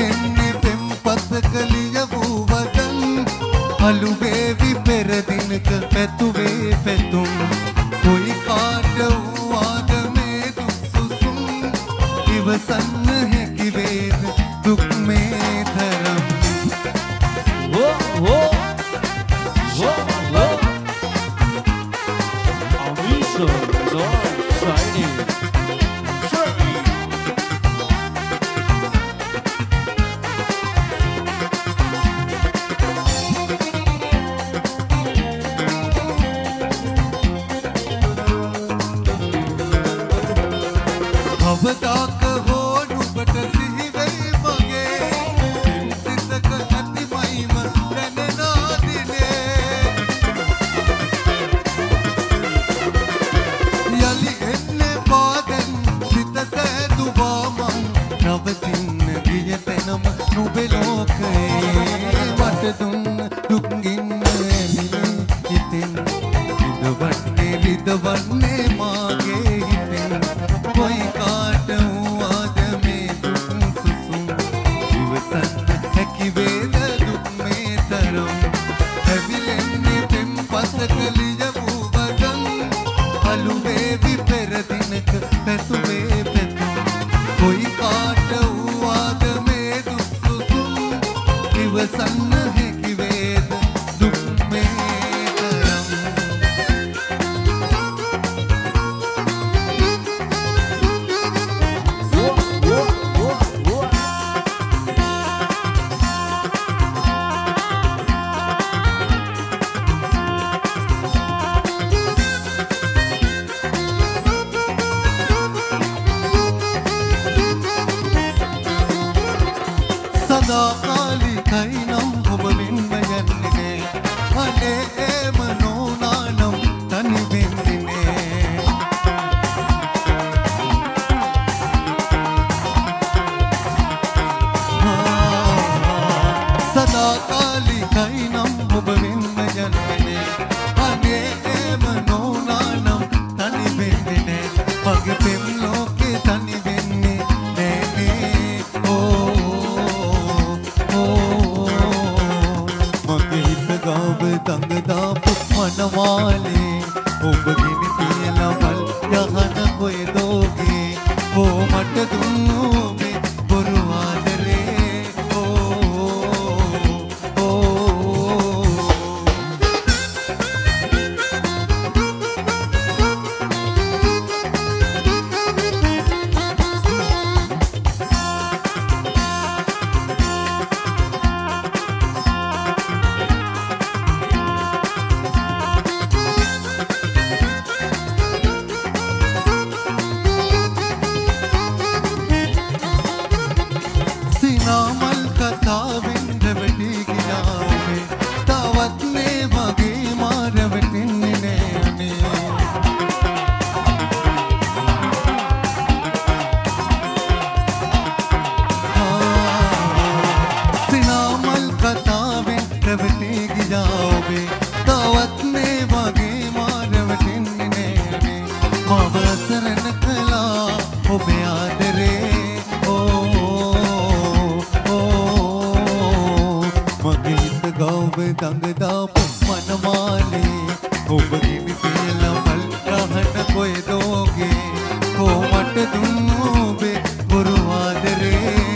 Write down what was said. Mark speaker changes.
Speaker 1: ඇවිලෙන්නේ පෙම්පතක ලියවූ වදන් අලු වේවි පෙර දිනක පැතුවේ පැතුම් කොයි කාට වූවාද මේ දුක් සුසුම් ඉවසන්න හැකි වේද දුක් මේ තරම්
Speaker 2: Amiso, North Signing.
Speaker 1: අවදාක හෝ නුඹට සිහි වෙයි මගේ සිතක ඇතිමයිම දැනෙනා දිනේ යලි එන්නේ පාදෙන් සිත සෑදුවා මං නවතින්න ගිය තැනම නුඹේ ලෝකයේ වට දුන්න දුක් ගින්න ඇලිලේ හිතෙන් විදවන්නේ මාගේ හිතෙන් කොයි කාට වූවාද මේ දුක් සුසුම් ඉවසන්න හැකි වේද දුක් මේ තරම් ඇවිලෙන්නේ පෙම්පතක ලියවූ වදන් අලු වේවි පෙර දිනක පැතුවේ පැතුම් කොයි කාට වූවාද මේ දුක් සුසුම් ඉවසන්න හැකි වේද දුක් මේ තරම් සදාකාලිකයි නම් ඔබ වෙන්ම යන්නේ අනේ එම නොනානම් තනි වෙන්නේ සදාකාලිකයි නම් ඔබ වෙන්ම යන්නේ අනේ එම නොනානම් තනි වෙන්නේ මගේ පෙම් ලෝකේ තනි වෙන්නේ නෑනේ දඟ දාපු මනමාලේ ඔබ ගිනි තියලා මල් යහන කොයිදෝගේ ඕ මට දුන්නු මේ බොරු ආදරේ සිනාමල් කතාවෙන් රැවටි ගියාවේ තවත් මේ වගේ මා රැවටෙන්නේ නෑනේ සිනාමල් කතාවෙන් රැවටි ගියාවේ තවත් මේ වගේ මා රැවටෙන්නේ නෑනේ මව අසරණ කළා ඔබේ ආදරේ ගාවේ දඟ දාපු මනමාලේ ඔබ ගිනි තියලා මල් ගහන කොයිදෝගේ කො මට දුන්නු ඔබේ බොරු ආදරේ